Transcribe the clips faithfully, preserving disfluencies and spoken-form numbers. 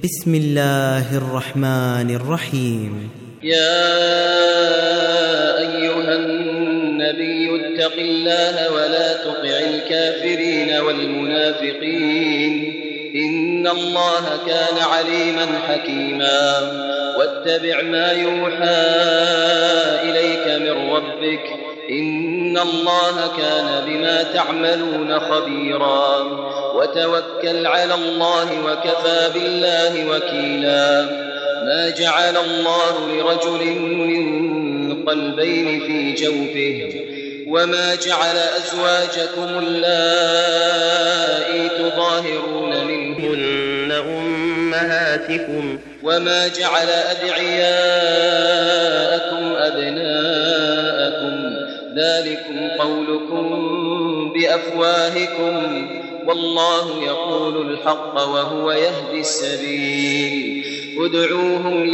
بسم الله الرحمن الرحيم. يا أيها النبي اتق الله ولا تطع الكافرين والمنافقين إن الله كان عليما حكيما واتبع ما يوحى إليك من ربك إن الله كان بما تعملون خبيرا وتوكل على الله وكفى بالله وكيلا ما جعل الله لرجل من قلبين في جوفه وما جعل أزواجكم اللائي تظاهرون منهن أمهاتكم وما جعل أدعياءكم أبناءكم ذلكم قولكم بأفواهكم والله يقول الحق وهو يهدي السبيل ادعوهم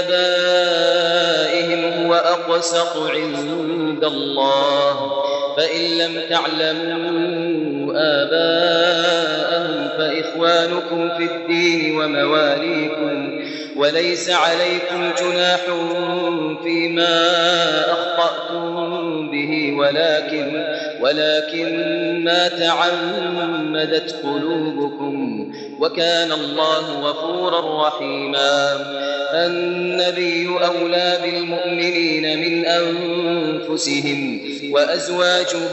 لآبائهم هو أقسط عند الله فإن لم تعلموا آباءهم فإخوانكم في الدين ومواليكم وليس عليكم جناح فيما أخطأتم به ولكن, ولكن ما تعمدت قلوبكم وكان الله غفورا رحيما. النبي أولى بالمؤمنين من أنفسهم وأزواجه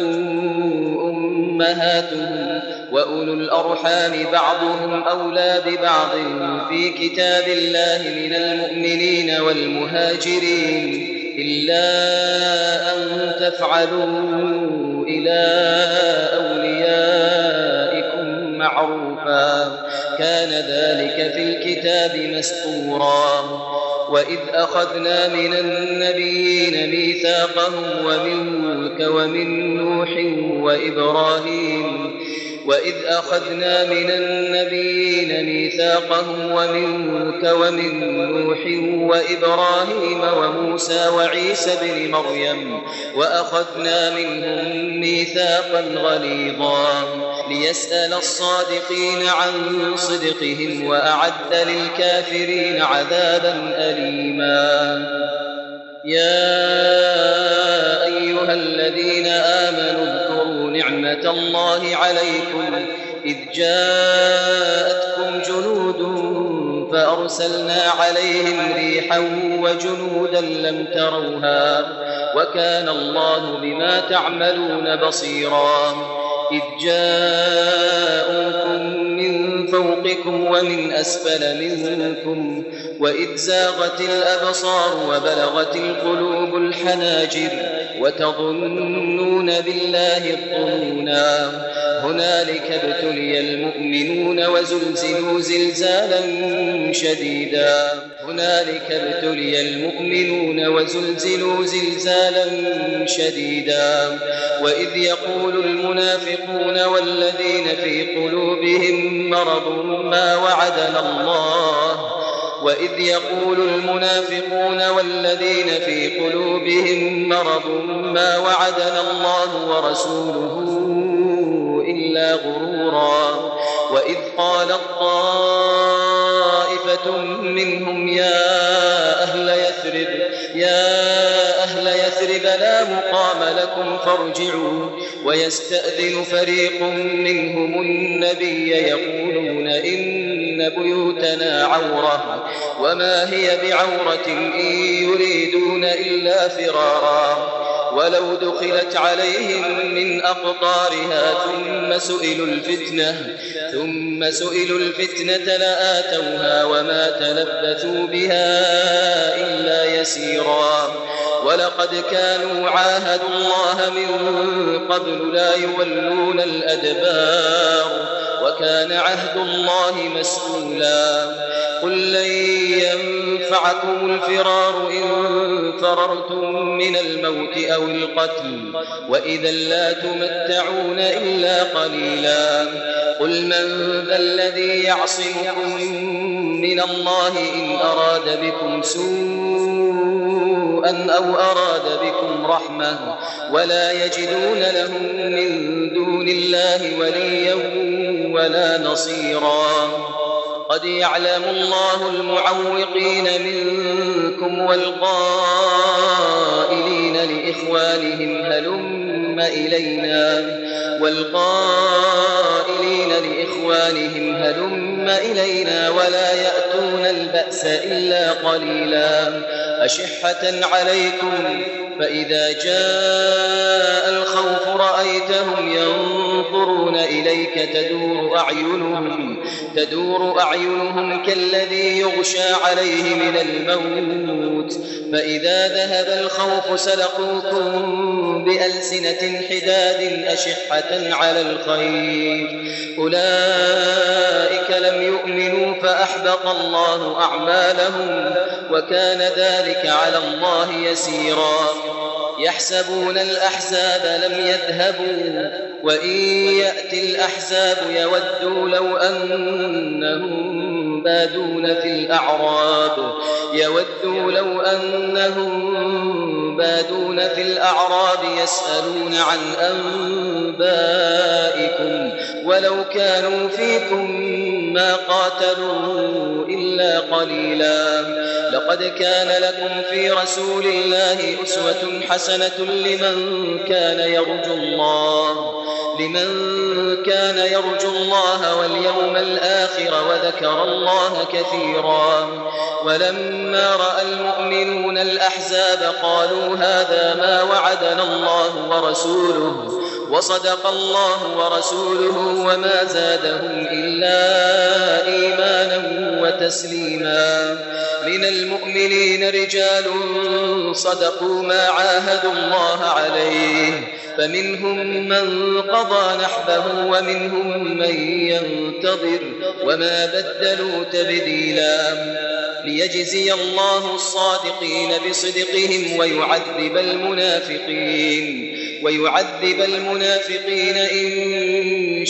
أمهاتهم وأولو الأرحام بعضهم أولى ببعض في كتاب الله من المؤمنين والمهاجرين إلا أن تفعلوا إلى أوليائكم معروفا كان ذلك في الكتاب مسطورا. وإذ أخذنا من النبيين ميثاقهم ومنك ومن نوح وإبراهيم وإذ أخذنا من النبيين ميثاقهم ومنك ومن نوح وإبراهيم وموسى وعيسى بن مريم وأخذنا منهم ميثاقا غليظا ليسأل الصادقين عن صدقهم وأعد للكافرين عذابا أليما. يا أيها الذين آمنوا اذكروا نعمة الله عليكم إذ جاءتكم جنود فأرسلنا عليهم ريحا وجنودا لم تروها وكان الله بما تعملون بصيرا. إذ جاءوكم من فوقكم ومن أسفل منكم وإذ زاغت الأبصار وبلغت القلوب الحناجر وتظنون بالله الظنونا هنالك ابتلي المؤمنون وزلزلوا زلزالا شديدا هنالك ابتلي المؤمنون وزلزلوا زلزالا شديدا. وإذ يقول المنافقون والذين في قلوبهم مرض ما وعدنا الله وإذ يقول المنافقون والذين في قلوبهم مرض ما وعدنا الله ورسوله إلا غرورا. وإذ قالت طائفة منهم يا أهل يثرب يا أهل يثرب لا مقام لكم فارجعوا ويستأذن فريق منهم النبي يقولون إن بيوتنا عورة وما هي بعورة إن يريدون إلا فرارا ولو دخلت عليهم من أقطارها ثم سئلوا الفتنة ثم سئلوا الفتنة لآتوها وما تلبثوا بها إلا يسيرا. ولقد كانوا عاهدوا الله من قبل لا يولون الأدبار وكان عهد الله مسؤولا. قل لن ينفعكم الفرار إن فررتم من الموت أو القتل وإذا لا تمتعون إلا قليلا. قل من ذا الذي يعصمكم من الله إن أراد بكم سوءا أو أراد بكم رحمة ولا يجدون لهم من دون الله وليا ولا نصيرا. قد يعلم الله المعوقين منكم والقائلين لإخوانهم هلم إلينا والقائلين لإخوانهم هلم إلينا ولا يأتون البأس إلا قليلا أشحة عليكم فإذا جاء الخوف رأيتهم ينظرون إليك تدور أعينهم تدور أعينهم كالذي يغشى عليه من الموت فإذا ذهب الخوف سلقوكم بألسنة حداد أشحة على الخير أولئك لم يؤمنوا فأحبط الله أعمالهم وكان ذلك على الله يسيرا يحسبون الأحزاب لم يذهبوا وإن يأتي الأحزاب يودوا لو أنهم بادون في الأعراب يودوا لو أنهم بادون في الأعراب يسألون عن أنبائكم ولو كانوا فيكم ما قاتلوا إلا قليلا لقد كان لكم في رسول الله أسوة حسنة لمن كان يرجو الله لمن كان يرجو الله واليوم الآخر وذكر الله كثيرا ولما رأى المؤمنون الأحزاب قالوا هذا ما وعدنا الله ورسوله وصدق الله ورسوله وما زادهم إلا إيمانا وتسليما من المؤمنين رجال صدقوا ما عاهدوا الله عليه فمنهم من قضى نحبه ومنهم من ينتظر وما بدلوا تبديلا ليجزي الله الصادقين بصدقهم ويعذب المنافقين ويعذب المنافقين إن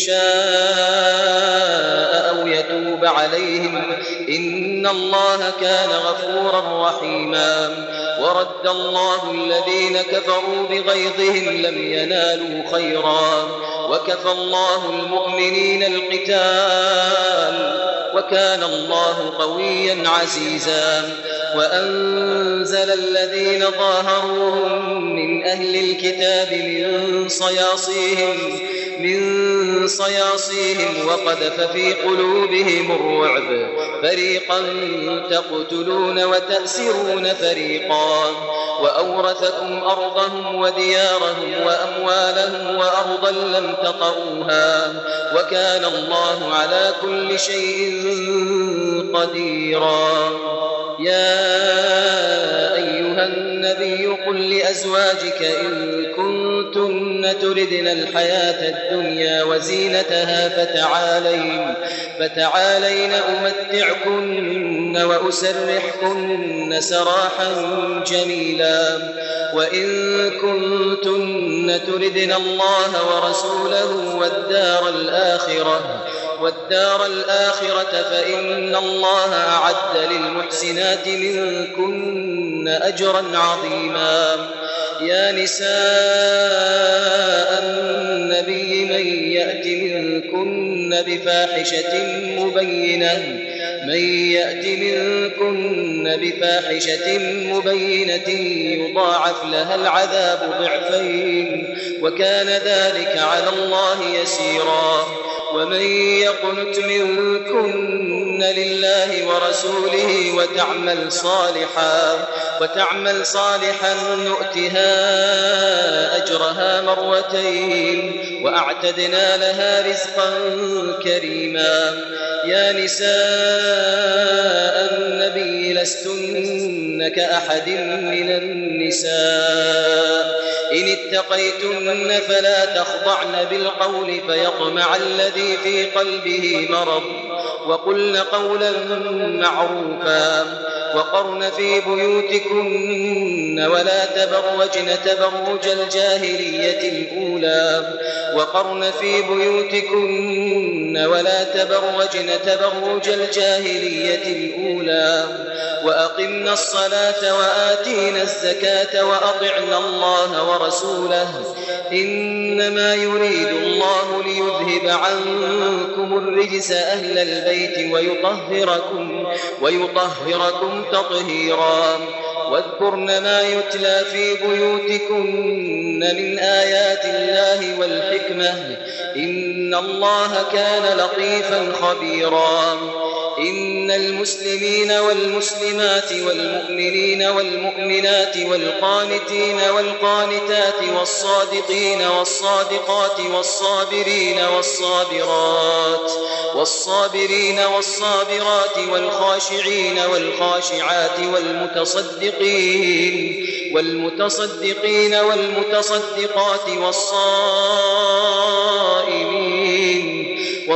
شاء أو يتوب عليهم إن الله كان غفورا رحيما ورد الله الذين كفروا بغيظهم لم ينالوا خيرا وكفى الله المؤمنين القتال وكان الله قويا عزيزا وأنزل الذين ظاهروهم من أهل الكتاب من صياصيهم من صياصيهم وقذف في قلوبهم الرعب فريقا تقتلون وتأسرون فريقا وأورثكم أرضهم وديارهم وأموالهم وأرضا لم تطئوها وكان الله على كل شيء قديرا يا أيها النبي قل لأزواجك إن كنتن تردن الحياة الدنيا وزينتها فتعالين فتعالين أمتعكن وأسرحكن سراحا جميلا وإن كنتن تردن الله ورسوله والدار الآخرة والدار الآخرة فإن الله أعد للمحسنات منكن أجرا عظيما يا نساء النبي من يأت منكن بفاحشة مبينة من يأت منكن بفاحشة مبينة يضاعف لها العذاب ضعفين وكان ذلك على الله يسيرا ومن يقنت منكن لله ورسوله وتعمل صالحا وتعمل صالحا نؤتها أجرها مرتين وأعتدنا لها رزقا كريما يا نساء النبي لستن كأحد من النساء إن اتقيتن فلا تخضعن بالقول فيطمع الذي في قلبه مرض وقلن قولا معروفا وقرن في بيوتكن ولا تبرجن تبرج الجاهلية الأولى وقرن في بيوتكن ولا تبرجن تبرج الجاهلية الأولى وأقمنا الصلاة وآتينا الزكاة وأطعنا الله ورسوله إنما يريد الله ليذهب عنكم الرجس أهل البيت ويطهركم, ويطهركم تطهيرا واذكرن ما يتلى في بيوتكن من آيات الله والحكمة إن الله كان لطيفا خبيرا إن المسلمين والمسلمات والمؤمنين والمؤمنات والقانتين والقانتات والصادقين والصادقات والصابرين والصابرات والصابرين والصابرات والخاشعين والخاشعات والمتصدقين والمتصدقين والمتصدقات والصائمين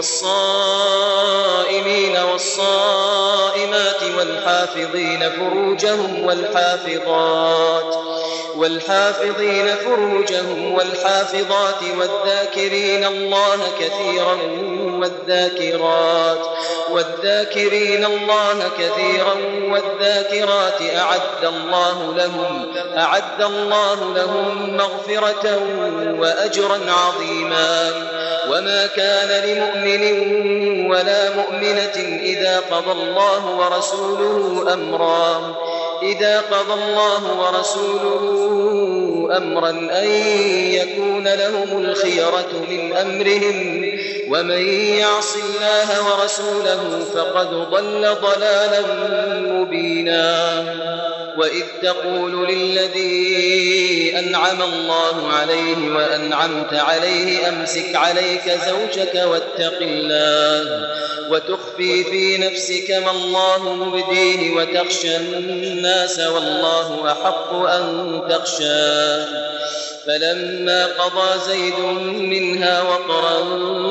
والصائمين والصائمات والحافظين فروجهم والحافظات والحافظين فروجهم والحافظات والذاكرين الله كثيرا والذاكرات والذاكرين الله كثيرا والذاكرات أعد الله لهم أعد الله لهم مغفرة وأجرا عظيما وما كان لمؤمن ولا مؤمنة إذا قضى الله ورسوله أمرا إذا قضى الله ورسوله أمرا أن يكون لهم الخيرة من أمرهم ومن يعص الله ورسوله فقد ضل ضلالا مبينا وإذ تقول للذي أنعم الله عليه وأنعمت عليه أمسك عليك زوجك واتق الله وتخفي في نفسك ما الله مبديه وتخشى الناس والله أحق أن تخشاه فلما قضى زيد منها وطرا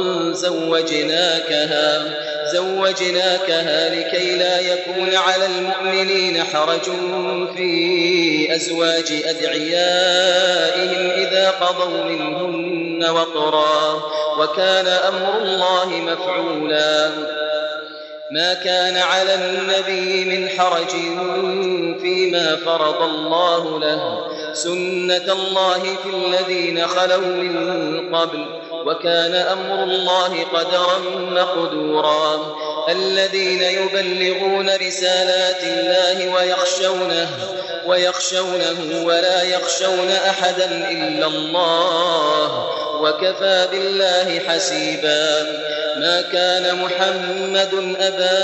زوجناكها زوجناكها لكي لا يكون على المؤمنين حرج في أزواج أدعيائهم إذا قضوا منهن وطرا وكان أمر الله مفعولا ما كان على النبي من حرج فيما فرض الله له سنة الله في الذين خلوا من قبل وكان أمر الله قدرا مقدورا الذين يبلغون رسالات الله ويخشونه ويخشونه ولا يخشون أحدا إلا الله وكفى بالله حسيبا ما كان محمد أبا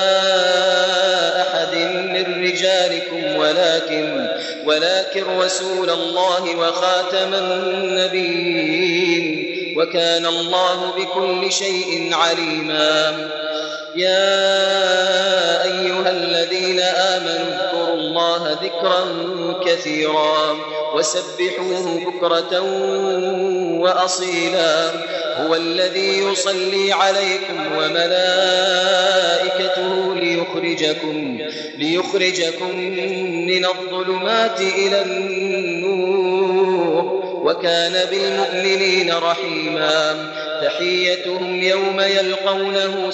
أحد من رجالكم ولكن ولكن رسول الله وخاتم النبيين وكان الله بكل شيء عليما يا أيها الذين آمنوا اذكروا الله ذكرا كثيرا وسبحوه بكرة وأصيلا هو الذي يصلي عليكم وملائكته ليخرجكم, ليخرجكم من الظلمات إلى النور وكان بالمؤمنين رحيما تحيتهم يوم يلقونه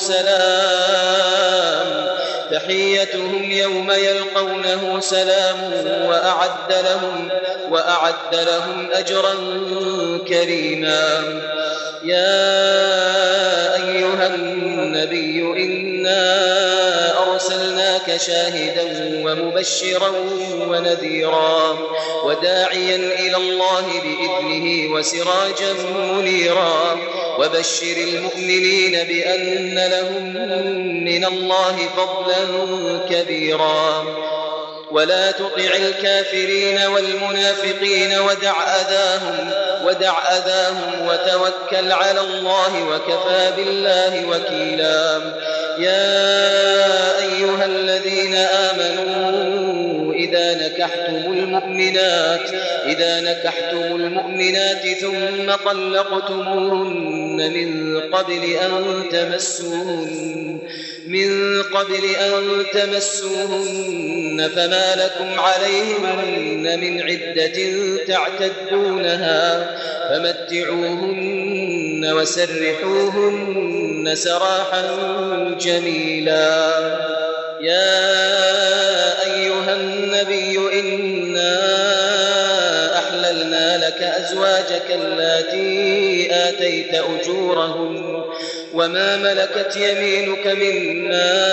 سلام تحيتهم يوم يلقونه سلام وأعد لهم, وأعد لهم أجرا كريما يا أيها النبي إنا أرسلناك شاهدا ومبشرا ونذيرا وداعيا إلى الله بإذنه وسراجا منيرا وبشر المؤمنين بأن لهم من الله فضلا كبيرا ولا تطع الكافرين والمنافقين ودع أذاهم, ودع أذاهم وتوكل على الله وكفى بالله وكيلا يا أيها الذين آمنوا إذا نكحتم المؤمنات إذا نكحتم المؤمنات ثم طلقتموهن من قبل أن تمسوهن من قبل أن تمسوهن فما لكم عليهن من عدة تعتدونها فمتعوهن وسرحوهن سراحا جميلا. يا أيها النبي إنا أحللنا لك أزواجك اللاتي آتيت أجورهن وما ملكت يمينك مما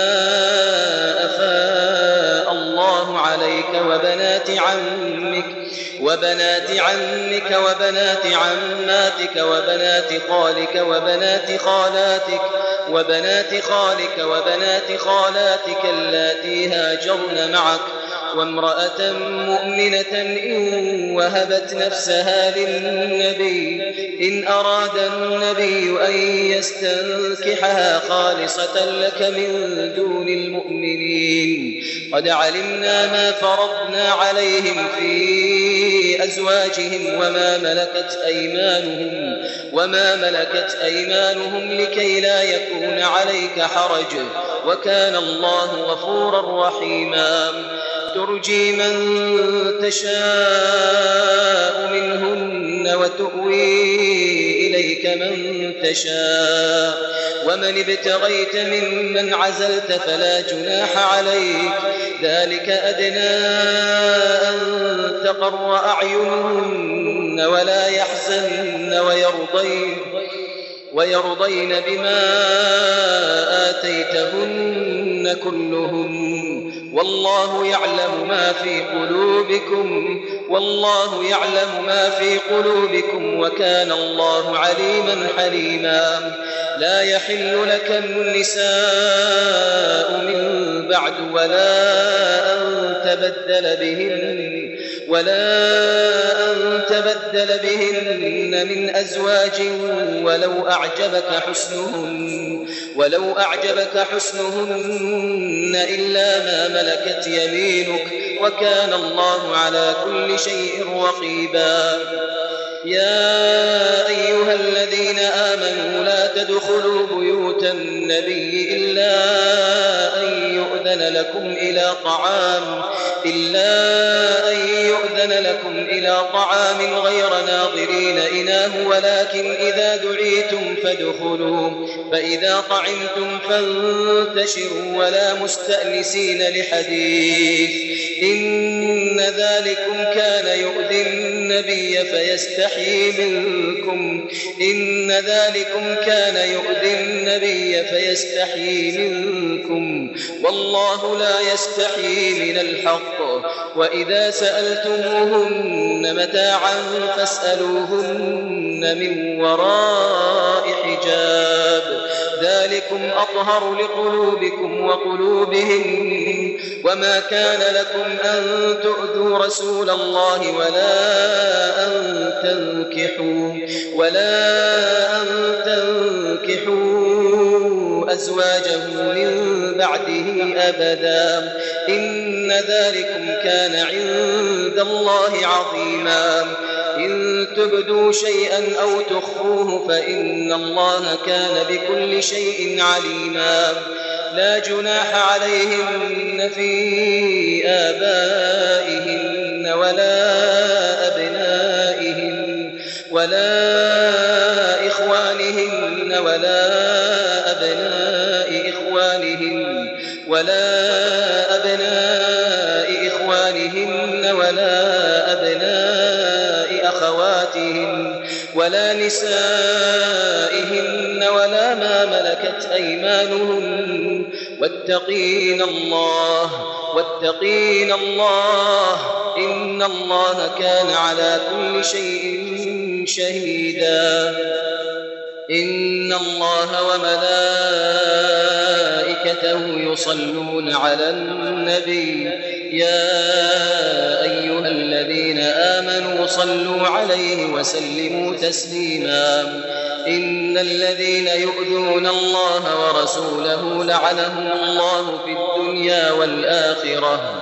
أفاء الله عليك وبنات عمك وبنات عمك وبنات عماتك وبنات خالك وبنات خالاتك وبنات خالك وبنات خالاتك اللاتي هاجرن معك وامرأة مؤمنة إن وهبت نفسها للنبي إن أراد النبي أن يستنكحها خالصة لك من دون المؤمنين قد علمنا ما فرضنا عليهم في أزواجهم وما ملكت أيمانهم وما ملكت أيمانهم لكي لا يكون عليك حرج وكان الله غفورا رحيما. ترجي من تشاء منهن وتؤوي إليك من تشاء ومن ابتغيت ممن عزلت فلا جناح عليك ذلك أدنى أن تقر أعينهن ولا يحزن ويرضين ويرضين بما آتيتهن كلهن والله يعلم ما في قلوبكم والله يعلم ما في قلوبكم وكان الله عليما حليما. لا يحل لك النساء من بعد ولا أن تبدل بهن ولا أن تبدل بهن من أزواج ولو أعجبك حسنهن ولو أعجبك حسنهن إلا ما ملكت يمينك وكان الله على كل شيء رقيبا. يا أيها الذين آمنوا لا تدخلوا بيوت النبي إلا أن يؤذن لكم إلى طعام إلا أن يؤذن لكم إلى طعام غير ناظرين إناه ولكن إذا دعيتم فادخلوا فإذا طعمتم فانتشروا ولا مستأنسين لحديث إن ذلكم كان يؤذي النبي فيستحيي منكم إن ذلكم كان يؤذي النبي فيستحيي منكم والله لا يستحيي من الحق وإذا سألتموهن متاعا فاسألوهن من وراء حجاب ذلكم أطهر لقلوبكم وقلوبهم وما كان لكم أن تؤذوا رسول الله ولا أن تنكحوا ولا أن تنكحوا أزواجه من بعده أبدا إن ذلكم كان عند الله عظيما. إن تبدوا شيئا أو تخفوه فإن الله كان بكل شيء عليما. لا جناح عليهن في آبائهن ولا أبنائهن ولا إخوانهن ولا أبناء إخوانهن ولا أبناء إخوانهن ولا أبناء أخواتهن ولا نسائهن ولا ما ملكت أيمانهن واتقين الله واتقين الله إن الله كان على كل شيء شهيدا. إن الله وملائكته يصلون على النبي يا أيها الذين آمنوا صلوا عليه وسلموا تسليما. إن الذين يؤذون الله ورسوله لعنهم الله في الدنيا والآخرة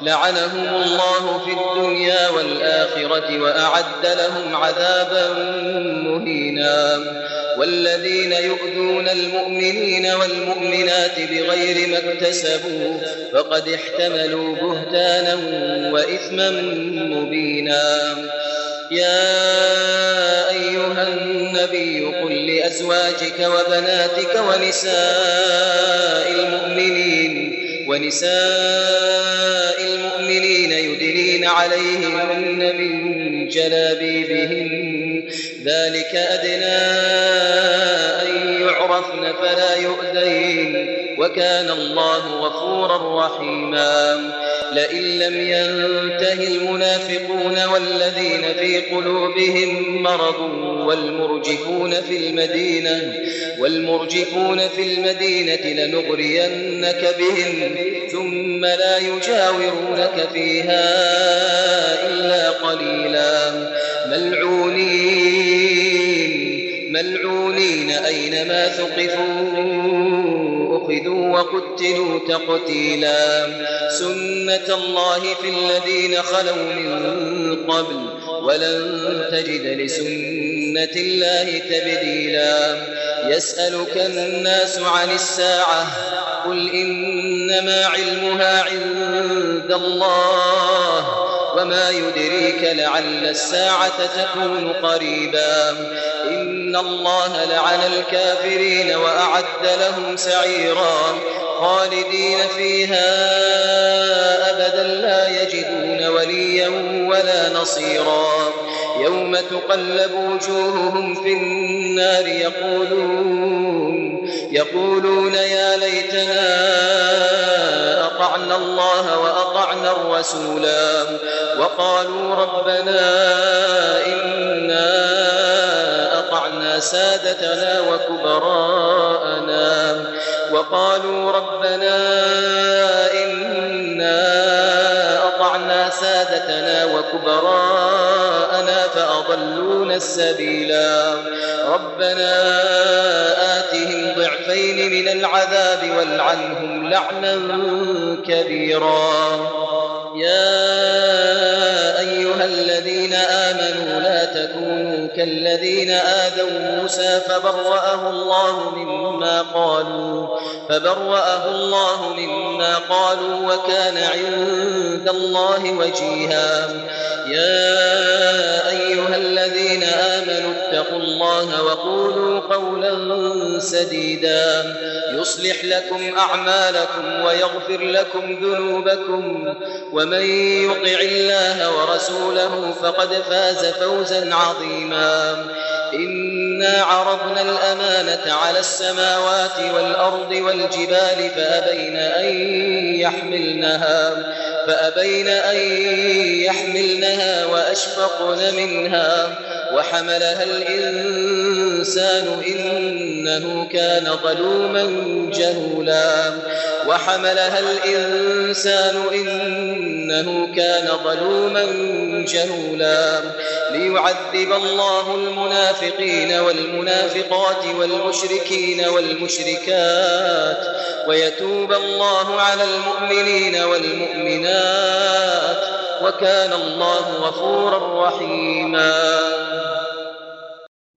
لعنهم الله في الدنيا والآخرة وأعد لهم عذابا مهينا. والذين يؤذون المؤمنين والمؤمنات بغير ما اكتسبوا فقد احتملوا بهتانا وإثما مبينا. يا أيها النبي قل لأزواجك وبناتك ونساء المؤمنين ونساء المؤمنين يدنين عليهن من جلابيبهن ذلك أدنى أن يعرفن فلا يؤذين وكان الله غفورا رحيما. لئن لم ينته المنافقون والذين في قلوبهم مرض والمرجفون في المدينة والمرجفون في المدينة لنغرينك بهم ثم لا يجاورونك فيها إلا قليلا. ملعونين ملعونين أينما ثقفوا أخذوا وقتلوا تقتيلا. سنة الله في الذين خلوا من قبل ولن تجد لسنة الله تبديلا. يسألك الناس عن الساعة قل إنما علمها عند الله وما يدريك لعل الساعة تكون قريبا. إن الله لعن الكافرين وأعد لهم سعيرا خالدين فيها أبدا لا يجدون وليا ولا نصيرا. يوم تقلب وجوههم في النار يقولون يقولون يا ليتنا أطعنا الله وأطعنا الرسولا وقالوا ربنا إنا أطعنا سادتنا وكبراءنا وقالوا ربنا إنا أطعنا سادتنا وكبراءنا فأضلونا السبيلا. ربنا آتهم ضعفين من العذاب والعنهم لعنا كبيرا. يا أيها الذين آمنوا لا تكونوا كالذين آذوا موسى فبرأه الله مما قالوا فبرأه الله مما قالوا وكان عند الله وجيها. يا أيها الذين آمنوا اتقوا الله وقولوا قولا سديدا يصلح لكم أعمالكم ويغفر لكم ذنوبكم ومن يطع الله ورسوله فقد فاز فوزا عظيما. إنا عرضنا الأمانة على السماوات والأرض والجبال فأبين أن يحملنها فأبين أن يحملنها وأشفقن منها وحملها الإنسان إنه كان ظلوما جهولا وحملها الإنسان إنه كان ظلوما جهولا. ليعذب الله المنافقين والمنافقات والمشركين والمشركات ويتوب الله على المؤمنين والمؤمنات وكان الله غفورا رحيما.